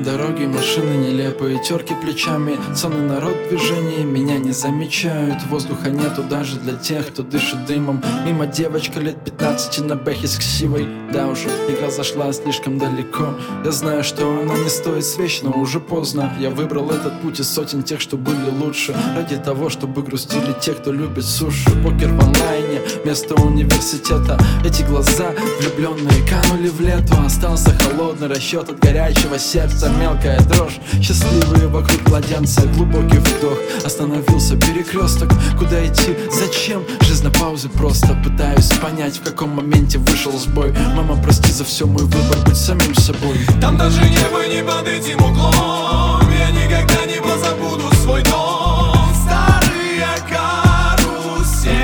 Дороги, машины, нелепые терки плечами. Сонный народ в движении, меня не замечают. Воздуха нету даже для тех, кто дышит дымом. Мимо девочка лет 15 на бэхе с ксивой. Да уж, игра зашла слишком далеко. Я знаю, что она не стоит свеч, но уже поздно. Я выбрал этот путь из сотен тех, что были лучше, ради того, чтобы грустили те, кто любит суши. Покер в онлайне, место университета. Эти глаза влюбленные канули в лету. Остался холодный расчет от горячего сердца. Мелкая дрожь, счастливые вокруг младенца. Глубокий вдох, остановился перекресток. Куда идти, зачем? Жизнь на паузе просто. Пытаюсь понять, в каком моменте вышел сбой. Мама, прости за все, мой выбор быть самим собой. Там даже небо не под этим углом. Я никогда не позабуду свой дом. Старые карусели.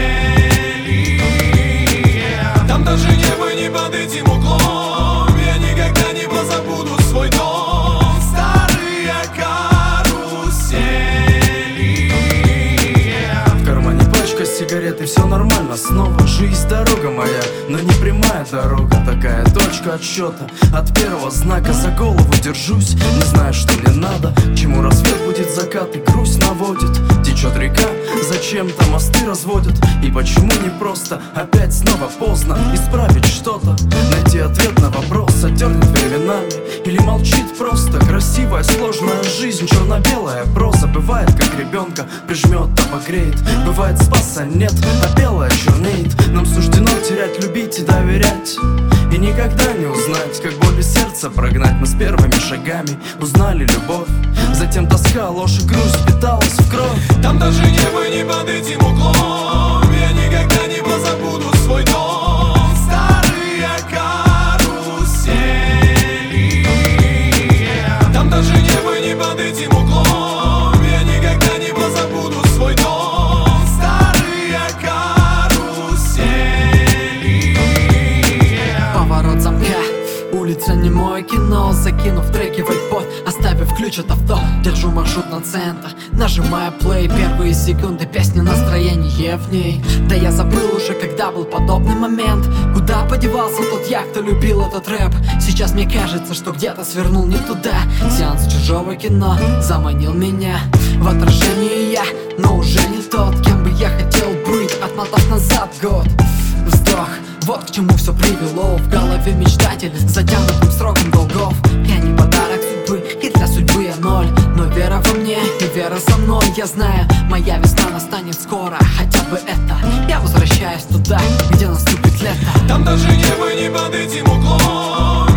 Там даже небо не под этим углом. Я никогда не позабуду свой дом. Старые карусели. В кармане пачка сигарет и все нормально. Снова жизнь, дорога моя, но не прямая дорога. Такая точка отсчета от первого знака. За голову держусь, не знаю, что мне надо. Чему рассвет будет, закат и грусть наводит. Течет река, зачем-то мосты разводят. И почему не просто опять снова поздно исправить что-то, найти ответ на вопрос, оттернет временами или молчит просто. Красивая сложная жизнь, черно-белая проза. Бывает, как ребенка прижмет, обогреет. Бывает, спаса нет, а белая чернеет. Нам суждено терять, любить и доверять, и никогда не узнать, как боль из сердца прогнать. Мы с первыми шагами узнали любовь, затем тоска, ложь и грусть питалась в кровь. Там даже небо не под этим углом. Я никогда не позабуду свой дом. Старые карусели. Там даже небо не под этим углом. Я никогда не позабуду свой дом. Старые карусели. Поворот замка, улица не мое кино. Закинув треки в iPod, оставив ключ от авто. Держу маршрут на центр, нажимаю плей. Первые секунды песни, настроение в ней. Да я забыл уже, когда был подобный момент. Куда подевался тот я, кто любил этот рэп? Сейчас мне кажется, что где-то свернул не туда. Сеанс чужого кино заманил меня в отражении я, но уже не тот, кем бы я хотел быть, отмотав назад год. Вздох, вот к чему все привело. В голове мечтатель с затянутым сроком долгов. Я не подарок судьбы, и для судьбы я ноль. Но вера во мне и вера со мной. Я знаю, моя весна настанет скоро. Хотя бы это, я возвращаюсь туда, где наступит лето. Там даже небо не под этим углом.